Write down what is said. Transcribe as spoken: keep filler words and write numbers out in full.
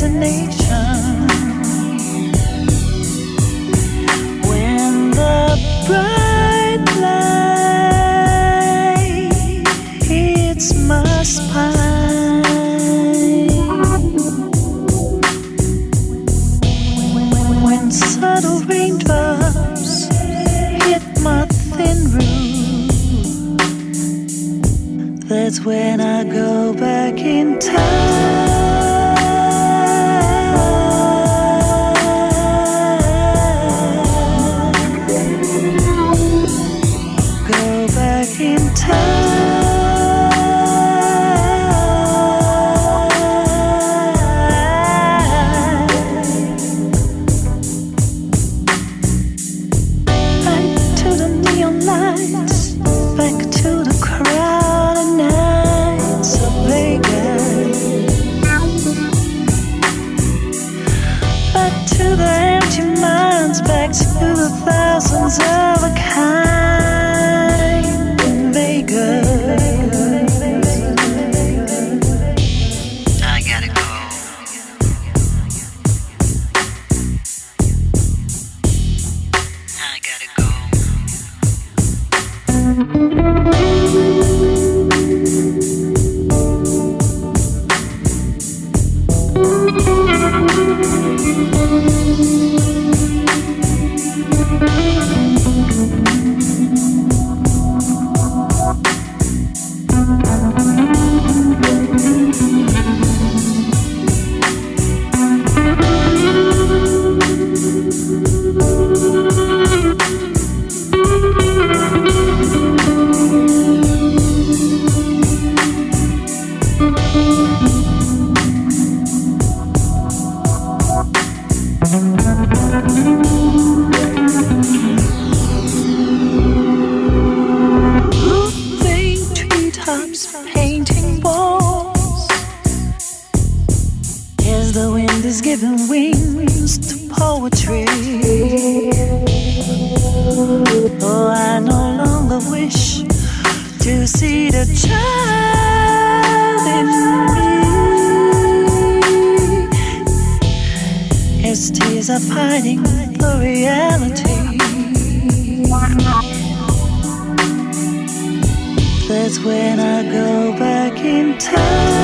destination. When the bright light hits my spine, when subtle raindrops hit my thin roof, that's when I go back in time. Go back in time. Back to the neon lights, back to the crowded nights of Vegas, back to the empty minds, back to the thousands of a kind in Vegas. I gotta go. I gotta go. Moving treetops, painting walls, as the wind is giving wings to poetry. Oh, I no longer wish to see the child in me. His tears are hiding the reality. That's when I go back in time.